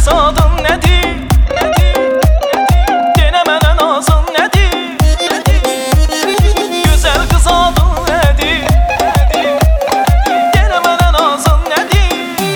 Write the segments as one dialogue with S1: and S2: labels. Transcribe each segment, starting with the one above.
S1: qız adın nədir? Denə mənə nazın nədir? Gözəl qız adın nədir? Denə mənə nazın nədir?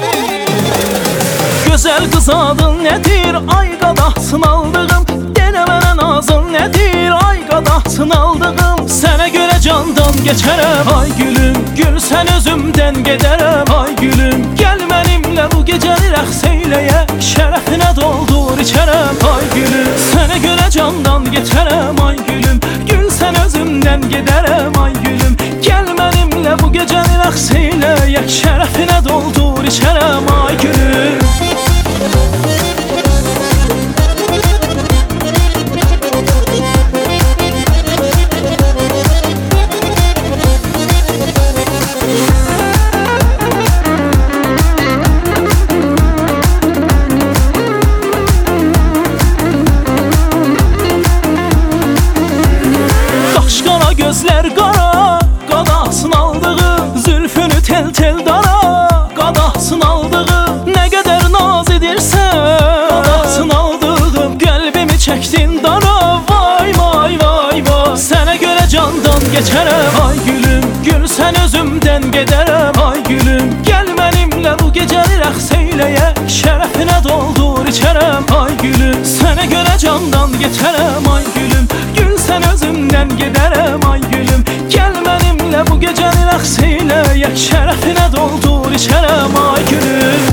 S1: Gözəl qız adın nədir? Ay qadasın aldığım. Denə mənə nazın nədir? Ay qadasın aldığım. Sənə görə candan geçərəm ay gülüm. Gül sən özümdən gedərəm ay gülüm. Gəl mənimlə bu gecəni rəqs eyləyək. Şərəfinə doldur içərəm ay gülüm. Sənə görə candan geçərəm ay gülüm. Gül sən özümdən gedərəm ay gülüm. Gəl mənimlə bu gecəni rəqs eyləyək. Şərəfinə doldur içərəm ay gülüm. Qaşqara gözlər qara, qadasın aldığı. Zülfünü tel-tel dara, qadasın aldığı. Nə qədər naz edirsən, qadasın aldığım. Qəlbimi çəkdin dara, vay vay vay vay. Sənə görə candan geçərəm ay gülüm. Gül sən özümdən gedərəm ay gülüm. Gəl mənimlə bu gecəni rəqs eyləyək. Şərəfinə doldur içərəm ay gülüm. Sənə görə candan geçərəm ay gülüm. Gül sən özümdən gedərəm ay gülüm. Gəl mənimlə bu gecəni rəqs eyləyək. Şərəfinə doldur içərəm ay gülüm.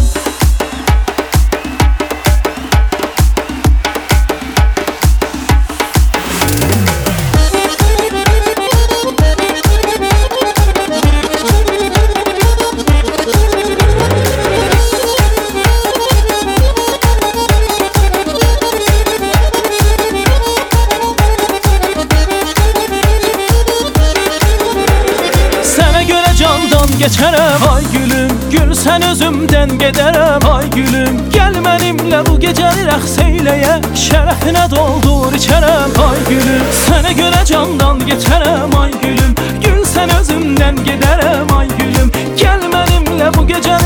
S1: Candan geçərəm ay gülüm. Gül sən özümdən gedərəm ay gülüm. Gəl mənimlə bu gecəni rəqs eyləyək. Şərəfinə doldur içərəm ay gülüm. Sənə görə candan geçərəm ay gülüm. Gül sən özümdən gedərəm ay gülüm. Gəl mənimlə bu gecəni